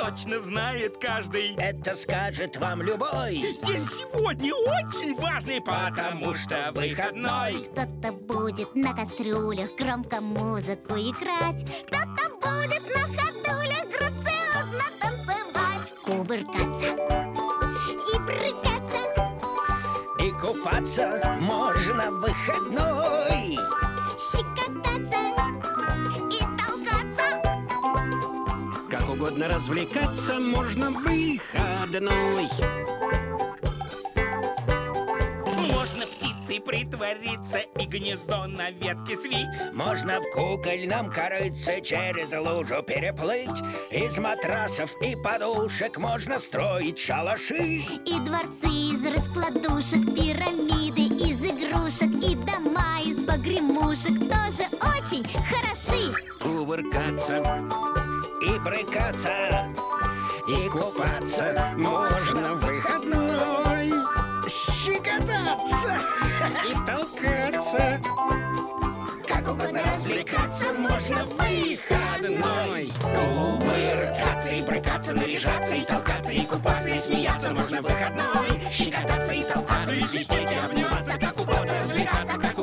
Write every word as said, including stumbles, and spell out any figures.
точно знает каждый. Это скажет вам любой. День сегодня очень важный, потому что выходной. Кто-то будет на кастрюлях громко музыку играть. Кто-то будет на ходулях грациозно танцевать. Кувыркаться и прыгаться. И купаться можно в выходной. Щекотаться и толкаться. Как угодно развлекаться можно в выходной. Можно птицей притвориться и гнездо на ветке свить. Можно в кукольном корыце через лужу переплыть. Из матрасов и подушек можно строить шалаши. И дворцы из раскладушек, пирамиды из игрушек, и дома из погремушек тоже очень хороши. Кувыркаться И брыкаться, и купаться можно в выходной. Щекотаться и толкаться. как угодно развлекаться можно в выходной. Кувыркаться и брыкаться, наряжаться и толкаться, и купаться, и смеяться можно в выходной. Щекотаться и толкаться, и свистеть, и обниматься, как угодно развлекаться, как